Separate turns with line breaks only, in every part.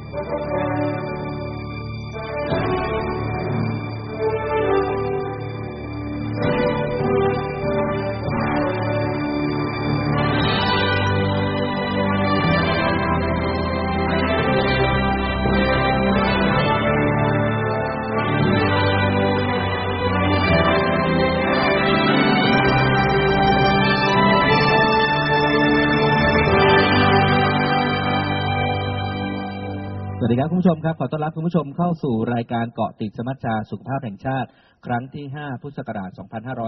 สวัสดีครับคุณผู้ชมครับขอต้อนรับคุณผู้ชมเข้าสู่รายการเกาะติดสมัชชาสุขภาพแห่งชาติครั้งที่5พุทธศักราช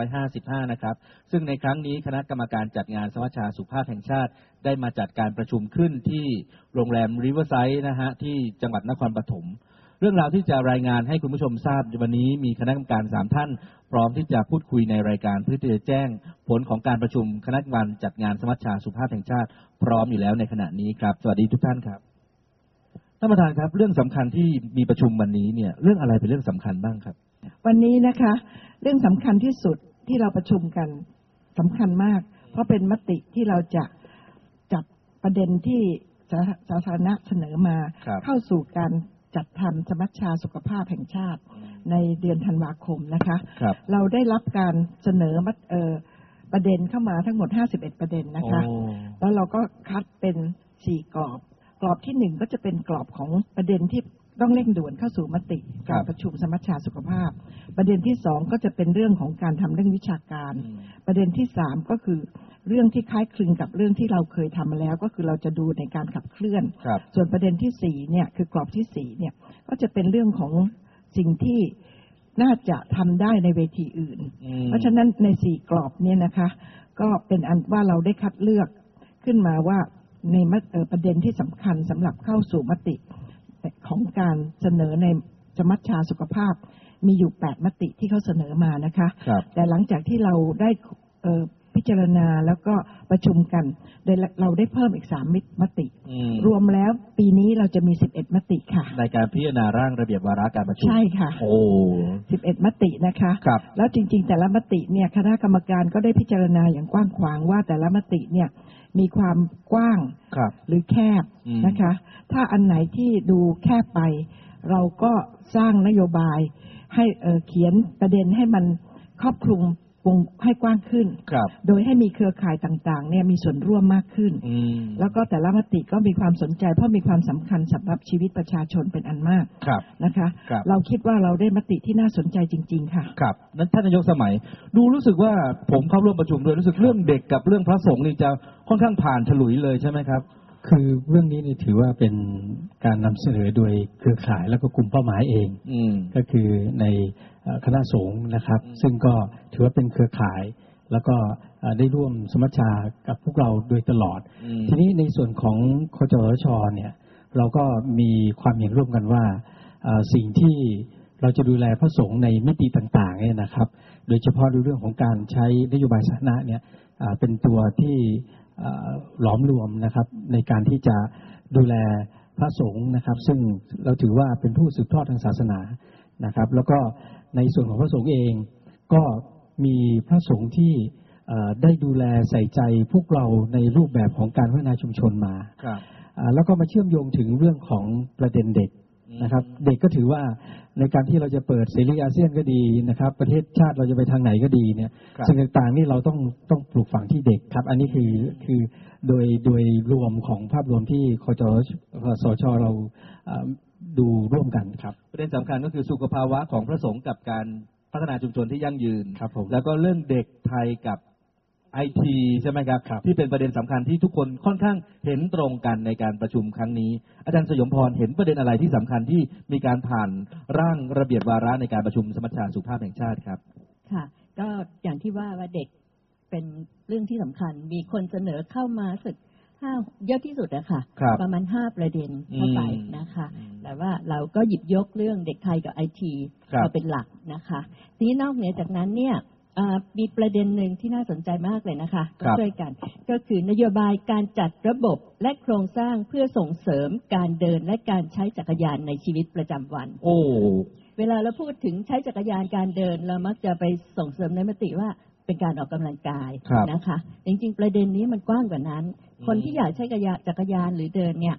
2555นะครับซึ่งในครั้งนี้คณะกรรมการจัดงานสมัชชาสุขภาพแห่งชาติได้มาจัดการประชุมขึ้นที่โรงแรมริเวอร์ไซด์นะฮะที่จังหวัดนครปฐมเรื่องราวที่จะรายงานให้คุณผู้ชมทราบวันนี้มีคณะกรรมการ3ท่านพร้อมที่จะพูดคุยในรายการเพื่อที่จะแจ้งผลของการประชุมคณะกรรมการจัดงานสมัชชาสุขภาพแห่งชาติพร้อมอยู่แล้วในขณะนี้ครับสวัสดีทุกท่านครับท่านประธานครับเรื่องสำคัญที่มีประชุมวันนี้เนี่ยเรื่องอะไรเป็นเรื่องสำคัญบ้างครับ
วันนี้นะคะเรื่องสำคัญที่สุดที่เราประชุมกันสำคัญมากเพราะเป็นมติที่เราจะจัดประเด็นที่สาธารณะเสนอมาเข้าสู่การจัดทำสมัชชาสุขภาพแห่งชาติในเดือนธันวาคมนะคะเราได้รับการเสนอประเด็นเข้ามาทั้งหมด51ประเด็นนะคะแล้วเราก็คัดเป็น4กรอบที่1ก็จะเป็นกรอบของประเด็นที่ต้องเร่งด่วนเข้าสู่มติการประชุมสมัชชาสุขภาพประเด็นที่2ก็จะเป็นเรื่องของการทำเรื่องวิชาการประเด็นที่3ก็คือเรื่องที่คล้ายคลึงกับเรื่องที่เราเคยทำมาแล้วก็คือเราจะดูในการขับเคลื่อนส่วนประเด็นที่4เนี่ยคือกรอบที่4เนี่ยก็จะเป็นเรื่องของสิ่งที่น่าจะทำได้ในเวทีอื่นเพราะฉะนั้นใน4กรอบเนี่ยนะคะก็เป็นอันว่าเราได้คัดเลือกขึ้นมาว่าในประเด็นที่สำคัญสำหรับเข้าสู่มติของการเสนอในสมัชชาสุขภาพมีอยู่8มติที่เขาเสนอมานะคะแต่หลังจากที่เราได้พิจารณาแล้วก็ประชุมกันเราได้เพิ่มอีก3มติรวมแล้วปีนี้เราจะมี11มติค่ะ
ในการพิจารณาร่างระเบียบวาระการประชุม
ใช่ค่ะโอ้11มตินะคะแล้วจริงๆแต่ละมติเนี่ยคณะกรรมการก็ได้พิจารณาอย่างกว้างขวางว่าแต่ละมติเนี่ยมีความกว้างหรือแคบนะคะถ้าอันไหนที่ดูแคบไปเราก็สร้างนโยบายให้เขียนประเด็นให้มันครอบคลุมวงให้กว้างขึ้นโดยให้มีเครือข่ายต่างๆเนี่ยมีส่วนร่วมมากขึ้นแล้วก็แต่ละมติก็มีความสนใจเพราะมีความสำคัญสำหรับชีวิตประชาชนเป็นอันมากนะคะเราคิดว่าเราได้มติที่น่าสนใจจริงๆค่ะ
ครับนั้นท่านนายกสมัยดูรู้สึกว่าผมเข้าร่วมประชุมด้วยรู้สึกเรื่องเด็กกับเรื่องพระสงฆ์นี่จะค่อนข้างผ่านฉลุยเลยใช่ไหมครับ
คือเรื่องนี้นี่ถือว่าเป็นการนำเสนอโดยเครือข่ายแล้วก็กลุ่มเป้าหมายเองก็คือในคณะสงฆ์นะครับซึ่งก็ถือว่าเป็นเครือข่ายแล้วก็ได้ร่วมสมัชชากับพวกเราโดยตลอดทีนี้ในส่วนของคจสช.เนี่ยเราก็มีความเห็นร่วมกันว่าสิ่งที่เราจะดูแลพระสงฆ์ในมิติต่างๆเนี่ยนะครับโดยเฉพาะในเรื่องของการใช้นโยบายสาธารณะเนี่ยเป็นตัวที่หลอมรวมนะครับในการที่จะดูแลพระสงฆ์นะครับซึ่งเราถือว่าเป็นผู้สืบทอดทางศาสนานะครับแล้วก็ในส่วนของพระสงฆ์เองก็มีพระสงฆ์ที่ได้ดูแลใส่ใจพวกเราในรูปแบบของการพัฒนาชุมชนมาแล้วก็มาเชื่อมโยงถึงเรื่องของประเด็นเด็กนะครับเด็กก็ถือว่าในการที่เราจะเปิดเสรีอาเซียนก็ดีนะครับประเทศชาติเราจะไปทางไหนก็ดีเนี่ยสิ่งต่างๆนี่เราต้องปลูกฝังที่เด็กครับอันนี้คือโดยรวมของภาพรวมที่คจสช.เราดูร่วมกันครับ
ประเด็นสำคัญก็คือสุขภาวะของพระสงฆ์กับการพัฒนาชุมชนที่ยั่งยืน
ครับผม
แล้วก็เรื่องเด็กไทยกับIT ใช่ไหมครับที่เป็นประเด็นสำคัญที่ทุกคนค่อนข้างเห็นตรงกันในการประชุมครั้งนี้อาจารย์สยมพรเห็นประเด็นอะไรที่สำคัญที่มีการผ่านร่างระเบียบวาระในการประชุมสมัชชาสุขภาพแห่งชาติครับ
ค่ะก็อย่างที่ว่าเด็กเป็นเรื่องที่สำคัญมีคนเสนอเข้ามาสึกเยอะที่สุดอะค่ะประมาณ5ประเด็นเข้าไปนะคะแต่ว่าเราก็หยิบยกเรื่องเด็กไทยกับ IT มาเป็นหลักนะคะทีนี้นอกเหนือจากนั้นเนี่ยมีประเด็นหนึ่งที่น่าสนใจมากเลยนะคะก็ช่วยกันก็คือนโยบายการจัดระบบและโครงสร้างเพื่อส่งเสริมการเดินและการใช้จักรยานในชีวิตประจำวันเวลาเราพูดถึงใช้จักรยานการเดินเรามักจะไปส่งเสริมในมติว่าเป็นการออกกำลังกายนะคะจริงๆประเด็นนี้มันกว้างกว่านั้นคนที่อยากใช้จักรยานหรือเดินเนี่ย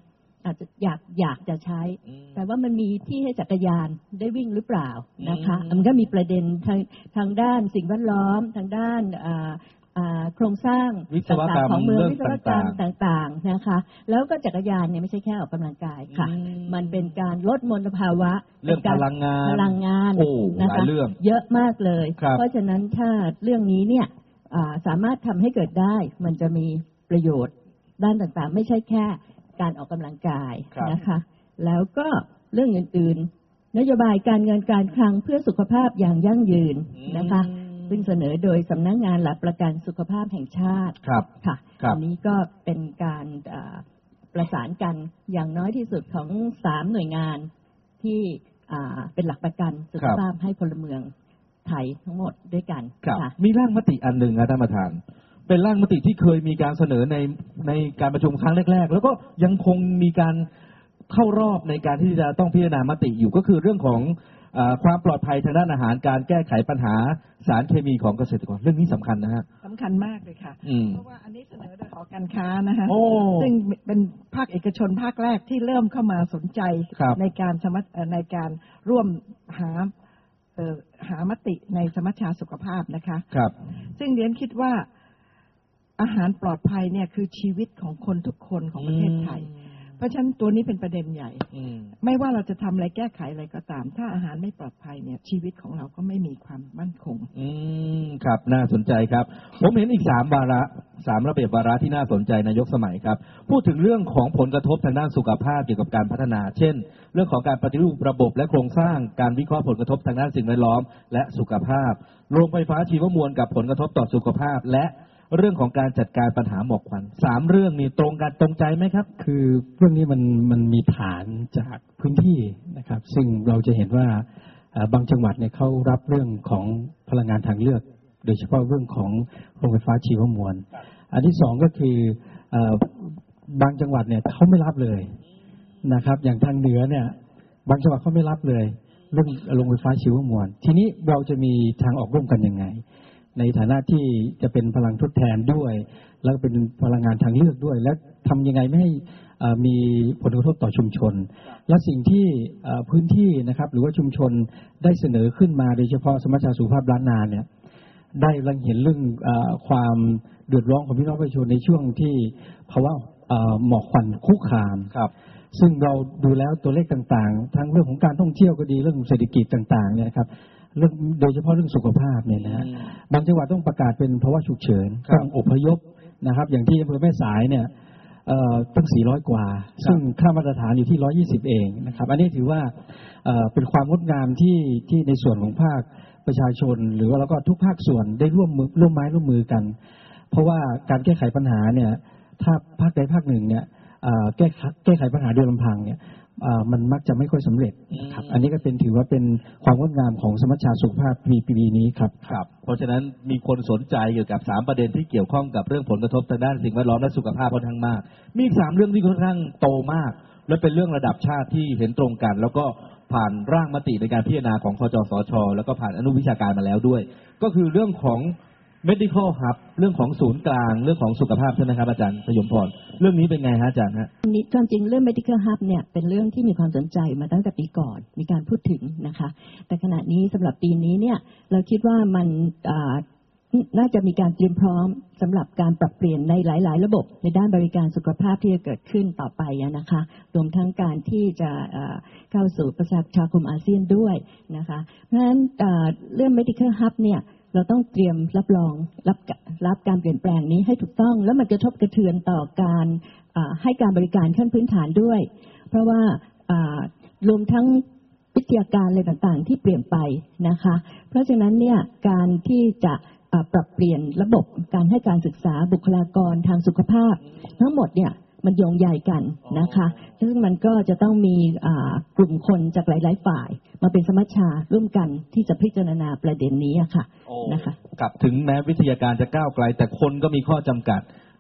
อาจจะอยากจะใช้แต่ว่ามันมีที่ให้จักรยานได้วิ่งหรือเปล่านะคะมันก็มีประเด็นทางด้านสิ่งแวดล้อมทางด้านโครงสร้างต่างๆของเมืองวิศวกรรมต่างๆนะคะแล้วก็จักรยานเนี่ยไม่ใช่แค่ออกกำลังกายค่ะมันเป็นการลดมลภาวะ
เรื่องพลังงาน
นะคะเยอะมากเลยเพราะฉะนั้นถ้าเรื่องนี้เนี่ยสามารถทำให้เกิดได้มันจะมีประโยชน์ด้านต่างๆไม่ใช่แค่การออกกำลังกายนะคะแล้วก็เรื่องอื่นๆนโยบายการเงินการคลังเพื่อสุขภาพอย่างยั่งยืนนะคะซึ่งเสนอโดยสำนักงานหลักประกันสุขภาพแห่งชาติค่ะอันนี้ก็เป็นการประสานกันอย่างน้อยที่สุดของ3หน่วยงานที่เป็นหลักประกันสุขภาพให้พลเมืองไทยทั้งหมดด้วยกันค่ะ
มีร่างมติอันหนึ่งครับท่านประธานเป็นร่างมติที่เคยมีการเสนอในการประชุมครั้งแรกๆแล้วก็ยังคงมีการเข้ารอบในการที่จะต้องพิจารณามติอยู่ก็คือเรื่องของความปลอดภัยทางด้านอาหารการแก้ไขปัญหาสารเคมีของเกษตรกรเรื่องนี้สำคัญนะฮะ
สำคัญมากเลยค่ะเพราะว่าอันนี้เสนอโดยหอการค้านะคะซึ่งเป็นภาคเอกชนภาคแรกที่เริ่มเข้ามาสนใจในการร่วมหามติในสมัชชาสุขภาพนะคะซึ่งเรียนคิดว่าอาหารปลอดภัยเนี่ยคือชีวิตของคนทุกคนของประเทศไทยเพราะฉะนั้นตัวนี้เป็นประเด็นใหญ่ไม่ว่าเราจะทำอะไรแก้ไขอะไรก็ตามถ้าอาหารไม่ปลอดภัยเนี่ยชีวิตของเราก็ไม่มีความมั่นคง
ครับน่าสนใจครับผมเห็นอีก3 วาระ3ระเบียบวาระที่น่าสนใจนายกสมัยครับพูดถึงเรื่องของผลกระทบทางด้านสุขภาพเกี่ยวกับการพัฒนาเช่นเรื่องของการปฏิรูประบบและโครงสร้างการวิเคราะห์ผลกระทบทางด้านสิ่งแวดล้อมและสุขภาพโรงไฟฟ้าชีวมวลกับผลกระทบต่อสุขภาพและเรื่องของการจัดการปัญหาหมอกควัน3เรื่องนี้ตรงกันตรงใจไหมครับ
คือเรื่องนี้มันมีฐานจากพื้นที่นะครับซึ่งเราจะเห็นว่าบางจังหวัดเนี่ยเขารับเรื่องของพลังงานทางเลือกโดยเฉพาะเรื่องของโรงไฟฟ้าชีวมวลอันที่2ก็คือบางจังหวัดเนี่ยเขาไม่รับเลยนะครับอย่างทางเหนือเนี่ยบางจังหวัดเขาไม่รับเลยเรื่องโรงไฟฟ้าชีวมวลทีนี้เราจะมีทางออกร่วมกันยังไงในฐานะที่จะเป็นพลังทดแทนด้วยแล้วเป็นพลังงานทางเลือกด้วยและทำยังไงไม่ให้มีผลกระทบต่อชุมชนและสิ่งที่พื้นที่นะครับหรือว่าชุมชนได้เสนอขึ้นมาโดยเฉพาะสมัชชาสุขภาพล้านนาเนี่ยได้รังเห็นเรื่องความเดือดร้อนของพี่น้องประชาชนในช่วงที่ภาวะหมอกควันคุกคามซึ่งเราดูแล้วตัวเลขต่างๆทั้งเรื่องของการท่องเที่ยวก็ดีเรื่องเศรษฐกิจต่างๆเนี่ยครับโดยเฉพาะเรื่องสุขภาพเนี่ยนะฮะบางจังหวัดต้องประกาศเป็นภาวะฉุกเฉินต้องอพยพนะครับอย่างที่อำเภอแม่สายเนี่ยตั้ง400กว่าซึ่งค่ามาตรฐานอยู่ที่120เองนะครับอันนี้ถือว่าเป็นความงดงามที่ในส่วนของภาคประชาชนหรือว่าแล้วก็ทุกภาคส่วนได้ร่วมไม้ร่วมมือกันเพราะว่าการแก้ไขปัญหาเนี่ยถ้าภาคใดภาคหนึ่งเนี่ยแก้ไขปัญหาโดยลำพังเนี่ยมันมักจะไม่ค่อยสำเร็จครับอันนี้ก็ถือว่าเป็นความงดงามของสมัชชาสุขภาพปีนี้ครับ
เพราะฉะนั้นมีคนสนใจเกี่ยวกับ3ประเด็นที่เกี่ยวข้องกับเรื่องผลกระทบทางด้านสิ่งแวดล้อมและสุขภาพค่อนข้างมากมีอีก3เรื่องที่ค่อนข้างโตมากและเป็นเรื่องระดับชาติที่เห็นตรงกันแล้วก็ผ่านร่างมติในการพิจารณาของคจสช.แล้วก็ผ่านอนุวิชาการมาแล้วด้วยก็คือเรื่องของmedical hub เรื่องของศูนย์กลางเรื่องของสุขภาพใช่ไหมครับอาจารย์สยมพรเรื่องนี้เป็นไงฮะอาจารย์ฮะ
นี่ความจริงเรื่อง medical hub เนี่ยเป็นเรื่องที่มีความสนใจมาตั้งแต่ปีก่อนมีการพูดถึงนะคะแต่ขณะนี้สำหรับปีนี้เนี่ยเราคิดว่ามันน่าจะมีการเตรียมพร้อมสำหรับการปรับเปลี่ยนในหลายๆระบบในด้านบริการสุขภาพที่จะเกิดขึ้นต่อไปนะคะรวมทั้งการที่จะเข้าสู่ประชาคมอาเซียนด้วยนะคะเพราะฉะนั้นเรื่อง medical hub เนี่ยเราต้องเตรียมรับรองรับการเปลี่ยนแปลงนี้ให้ถูกต้องแล้วมันกระทบกระเทือนต่อการให้การบริการขั้นพื้นฐานด้วยเพราะว่ารวมทั้งวิทยาการอะไรต่างๆที่เปลี่ยนไปนะคะเพราะฉะนั้นเนี่ยการที่จะปรับเปลี่ยนระบบการให้การศึกษาบุคลากรทางสุขภาพทั้งหมดเนี่ยมันโยงใหญ่กันนะคะซึ่งมันก็จะต้องมีกลุ่มคนจากหลายๆฝ่ายมาเป็นสมัชชาร่วมกันที่จะพิจารณาประเด็นนี้ค่ะนะคะ
กับถึงแม้วิทยาการจะก้าวไกลแต่คนก็มีข้อจำกัด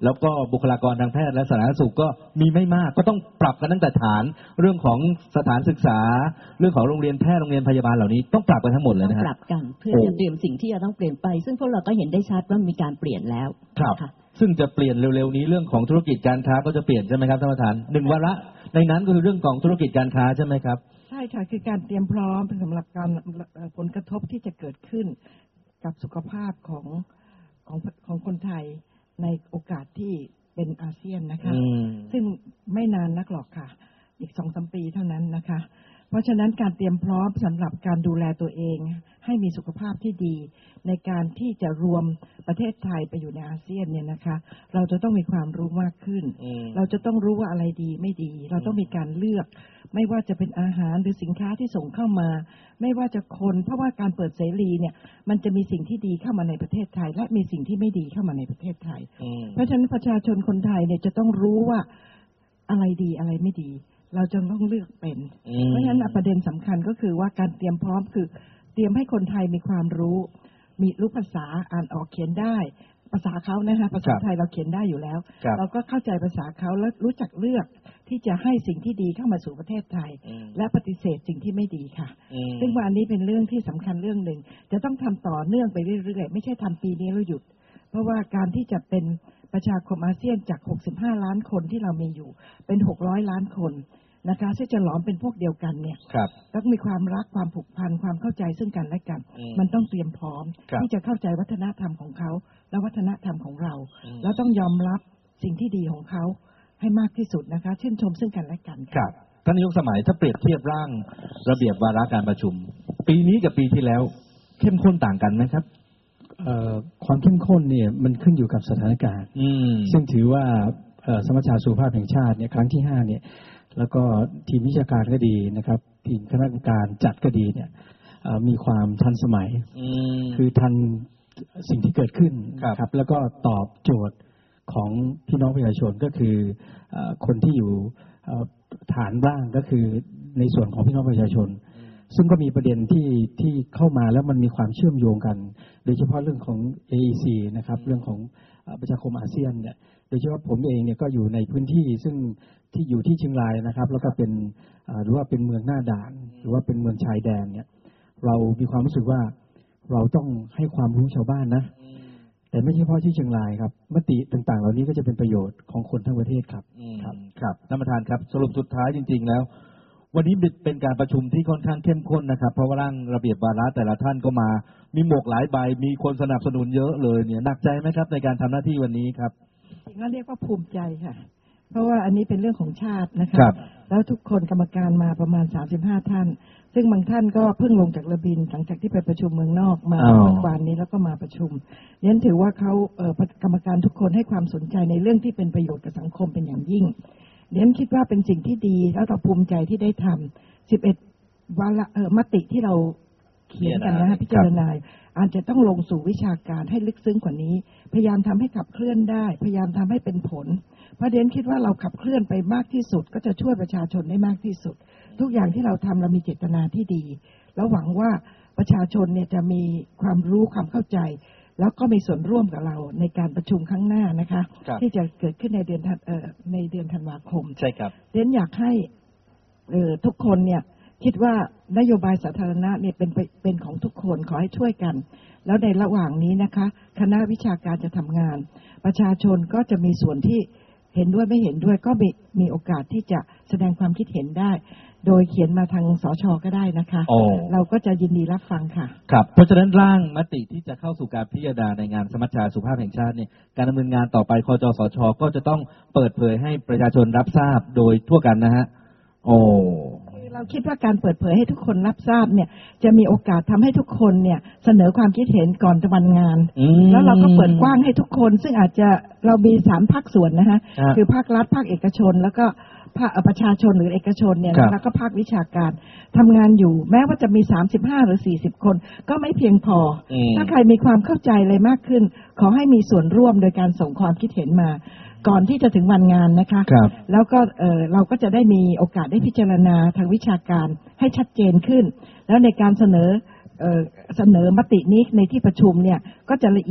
แล้วก็บุคลากรทางแพทย์และสาธารณสุขก็มีไม่มากก็ต้องปรับกันตั้งแต่ฐานเรื่องของสถานศึกษาเรื่องของโรงเรียนแพทย์โรงเรียนพยาบาลเหล่านี้ต้องปรับกันทั้งหมดเลยนะฮะ
ปรับกันเพื่อจะเตรียมสิ่งที่จะต้องเปลี่ยนไปซึ่งพวกเราก็เห็นได้ชัดว่ามีการเปลี่ยนแล้ว
ครับซึ่งจะเปลี่ยนเร็วๆนี้เรื่องของธุรกิจการค้าก็จะเปลี่ยนใช่ไหมครับท่านประธาน1วาระในนั้นก็คือเรื่องของธุรกิจการค้าใช่ไหมครับ
ใช่ค่ะคือการเตรียมพร้อมสำหรับการผลกระทบที่จะเกิดขึ้นกับสุขภาพของคนไทยในโอกาสที่เป็นอาเซียนนะคะซึ่งไม่นานนักหรอกค่ะอีก 2-3 ปีเท่านั้นนะคะเพราะฉะนั้นการเตรียมพร้อมสำหรับการดูแลตัวเองให้มีสุขภาพที่ดีในการที่จะรวมประเทศไทยไปอยู่ในอาเซียนเนี่ยนะคะเราจะต้องมีความรู้มากขึ้นเราจะต้องรู้ว่าอะไรดีไม่ดีเราต้องมีการเลือกไม่ว่าจะเป็นอาหารหรือสินค้าที่ส่งเข้ามาไม่ว่าจะคนเพราะว่าการเปิดเสรีเนี่ยมันจะมีสิ่งที่ดีเข้ามาในประเทศไทยและมีสิ่งที่ไม่ดีเข้ามาในประเทศไทยเพราะฉะนั้นประชาชนคนไทยเนี่ยจะต้องรู้ว่าอะไรดีอะไรไม่ดีเราจะต้องเลือกเป็นเพราะฉะนั้นประเด็นสำคัญก็คือว่าการเตรียมพร้อมคือเตรียมให้คนไทยมีความรู้ภาษาอ่านออกเขียนได้ภาษาเขานะคะภาษาไทยเราเขียนได้อยู่แล้วเราก็เข้าใจภาษาเขาแล้วรู้จักเลือกที่จะให้สิ่งที่ดีเข้ามาสู่ประเทศไทยและปฏิเสธสิ่งที่ไม่ดีค่ะซึ่งวันนี้เป็นเรื่องที่สำคัญเรื่องหนึ่งจะต้องทำต่อเนื่องไปเรื่อยๆไม่ใช่ทำปีนี้แล้วหยุดเพราะว่าการที่จะเป็นประชาคมอาเซียนจาก65ล้านคนที่เรามีอยู่เป็น600ล้านคนนะคะซึ่งจะหลอมเป็นพวกเดียวกันเนี่ยต้องมีความรักความผูกพันความเข้าใจซึ่งกันและกันมันต้องเตรียมพร้อมที่จะเข้าใจวัฒนธรรมของเขาและวัฒนธรรมของเราแล้วต้องยอมรับสิ่งที่ดีของเขาให้มากที่สุดนะคะชื่นชมซึ่งกันและกัน
ครับท่านนายกสมัยถ้าเปรียบเทียบร่างระเบียบวาระการประชุมปีนี้กับปีที่แล้วเข้มข้นต่างกันไหมครับ
ความเข้มข้นเนี่ยมันขึ้นอยู่กับสถานการณ์ซึ่งถือว่าสมัชชาสุขภาพแห่งชาติเนี่ยครั้งที่5เนี่ยแล้วก็ทีมวิชาการก็ดีนะครับทีมคณะกรรมการจัดก็ดีเนี่ยมีความทันสมัยคือทันสิ่งที่เกิดขึ้นครับแล้วก็ตอบโจทย์ของพี่น้องประชาชนก็คือคนที่อยู่ฐานล่างก็คือในส่วนของพี่น้องประชาชนซึ่งก็มีประเด็นที่เข้ามาแล้วมันมีความเชื่อมโยงกันโดยเฉพาะเรื่องของ AEC นะครับเรื่องของประชาคมอาเซียนเนี่ยโดยเฉพาะผมเองเนี่ยก็อยู่ในพื้นที่ซึ่งที่อยู่ที่เชียงรายนะครับแล้วก็เป็นหรือว่าเป็นเมืองหน้าด่านหรือว่าเป็นเมืองชายแดนเนี่ยเรามีความรู้สึกว่าเราต้องให้ความรู้ชาวบ้านนะแต่ไม่ใช่เฉพาะที่เชียงรายครับมติต่างๆเหล่านี้ก็จะเป็นประโยชน์ของคนทั้งประเทศครับ
ครับท่านประธานครับสรุปสุดท้ายจริงๆแล้ววันนี้เป็นการประชุมที่ค่อนข้างเข้มข้นนะครับเพราะว่าร่างระเบียบวาระแต่ละท่านก็มามีหมวกหลายใบมีคนสนับสนุนเยอะเลยเนี่ยหนักใจไหมครับในการทำหน้าที่วันนี้ครับ
จริงๆก็เรียกว่าภูมิใจค่ะเพราะว่าอันนี้เป็นเรื่องของชาตินะคะแล้วทุกคนกรรมการมาประมาณ35ท่านซึ่งบางท่านก็เพิ่งลงจากเรือบินหลังจากที่ไปประชุมเมืองนอกมาเมื่อวานนี้แล้วก็มาประชุมนั้นถือว่าเขากรรมการทุกคนให้ความสนใจในเรื่องที่เป็นประโยชน์กับสังคมเป็นอย่างยิ่งนั้นคิดว่าเป็นสิ่งที่ดีแล้วเราภูมิใจที่ได้ทำ11วาระมติที่เราเขียนกันนะพิจารณาอาจจะต้องลงสู่วิชาการให้ลึกซึ้งกว่านี้พยายามทำให้ขับเคลื่อนได้พยายามทำให้เป็นผลเพราะเดนคิดว่าเราขับเคลื่อนไปมากที่สุดก็จะช่วยประชาชนได้มากที่สุดทุกอย่างที่เราทำเรามีเจตนาที่ดีแล้วหวังว่าประชาชนเนี่ยจะมีความรู้ความเข้าใจแล้วก็มีส่วนร่วมกับเราในการประชุมครั้งหน้านะคะที่จะเกิดขึ้นในเดือนธันวาคม
ใช่ครับ
เดนอยากให้ทุกคนเนี่ยคิดว่านโยบายสาธารณะเนี่ยเป็นของทุกคนขอให้ช่วยกันแล้วในระหว่างนี้นะคะคณะวิชาการจะทำงานประชาชนก็จะมีส่วนที่เห็นด้วยไม่เห็นด้วยก็มีโอกาสที่จะแสดงความคิดเห็นได้โดยเขียนมาทางสช.ก็ได้นะคะเราก็จะยินดีรับฟังค่ะ
ครับเพราะฉะนั้นร่างมติที่จะเข้าสู่การพิจารณาในงานสมัชชาสุขภาพแห่งชาติเนี่ยการดำเนินงานต่อไปคจสช.ก็จะต้องเปิดเผยให้ประชาชนรับทราบโดยทั่วกันนะฮะ
เราคิดว่าการเปิดเผยให้ทุกคนรับทราบเนี่ยจะมีโอกาสทำให้ทุกคนเนี่ยเสนอความคิดเห็นก่อนวันงานแล้วเราก็เปิดกว้างให้ทุกคนซึ่งอาจจะเรามี3ภาคส่วนนะคะคือภาครัฐภาคเอกชนแล้วก็ประชาชนหรือเอกชนเนี่ยแล้วก็ภาควิชาการทำงานอยู่แม้ว่าจะมี35หรือ40คนก็ไม่เพียงพอถ้าใครมีความเข้าใจอะไรมากขึ้นขอให้มีส่วนร่วมโดยการส่งความคิดเห็นมาก่อนที่จะถึงวันงานนะคะแล้วก็เราก็จะได้มีโอกาสได้พิจารณาทางวิชาการให้ชัดเจนขึ้นแล้วในการเสนอมตินี้ในที่ประชุมเนี่ยก็จะละเอียด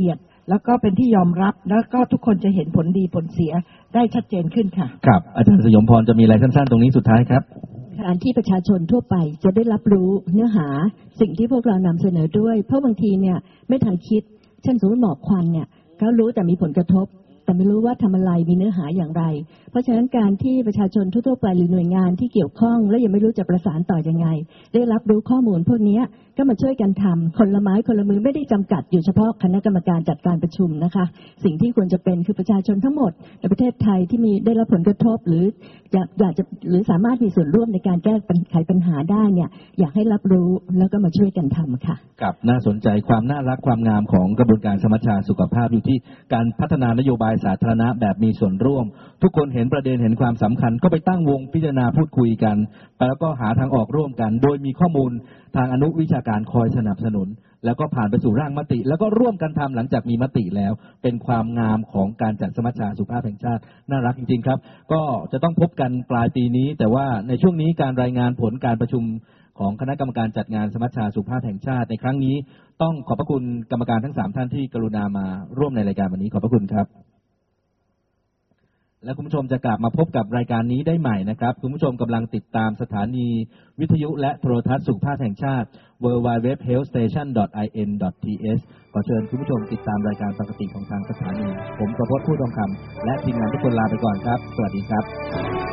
แล้วก็เป็นที่ยอมรับแล้วก็ทุกคนจะเห็นผลดีผลเสียได้ชัดเจนขึ้นค่ะ
ครับอาจารย์สยมพรจะมีอะไรสั้นๆตรงนี้สุดท้ายครับ
การที่ประชาชนทั่วไปจะได้รับรู้เนื้อหาสิ่งที่พวกเรานำเสนอด้วยเพราะบางทีเนี่ยไม่ทันคิดเช่นสมมติหมอกควันเนี่ยเขารู้แต่มีผลกระทบแต่ไม่รู้ว่าทำอะไรมีเนื้อหาอย่างไรเพราะฉะนั้นการที่ประชาชนทั่วไปหรือหน่วยงานที่เกี่ยวข้องและยังไม่รู้จะประสานต่อยังไงได้รับรู้ข้อมูลพวกนี้ก็มาช่วยกันทำคนละไม้คนละมือไม่ได้จำกัดอยู่เฉพาะคณะกรรมการจัดการประชุมนะคะสิ่งที่ควรจะเป็นคือประชาชนทั้งหมดในประเทศไทยที่มีได้รับผลกระทบหรืออยากจะหรือสามารถมีส่วนร่วมในการแก้ไขปัญหาได้เนี่ยอยากให้รับรู้แล้วก็มาช่วยกันทำค่ะ
กับน่าสนใจความน่ารักความงามของกระบวนการสมัชชาสุขภาพอยู่ที่การพัฒนานโยบายสาธารณะแบบมีส่วนร่วมทุกคนเห็นประเด็นเห็นความสำคัญก็ไปตั้งวงพิจารณาพูดคุยกันแล้วก็หาทางออกร่วมกันโดยมีข้อมูลทางอนุวิชาการคอยสนับสนุนแล้วก็ผ่านไปสู่ร่างมติแล้วก็ร่วมกันทำหลังจากมีมติแล้วเป็นความงามของการจัดสมัชชาสุขภาพแห่งชาติน่ารักจริงๆครับก็จะต้องพบกันปลายปีนี้แต่ว่าในช่วงนี้การรายงานผลการประชุมของคณะกรรมการจัดงานสมัชชาสุขภาพแห่งชาติในครั้งนี้ต้องขอบพระคุณกรรมการทั้ง3ท่านที่กรุณามาร่วมในรายการวันนี้ขอบพระคุณครับและคุณผู้ชมจะกลับมาพบกับรายการนี้ได้ใหม่นะครับคุณผู้ชมกำลังติดตามสถานีวิทยุและโทรทัศน์สุขภาพแห่งชาติ www.healthstation.in.th ขอเชิญคุณผู้ชมติดตามรายการปกติของทางสถานีผมประพจน์ผู้ทองคำและทีมงานทุกคนลาไปก่อนครับสวัสดีครับ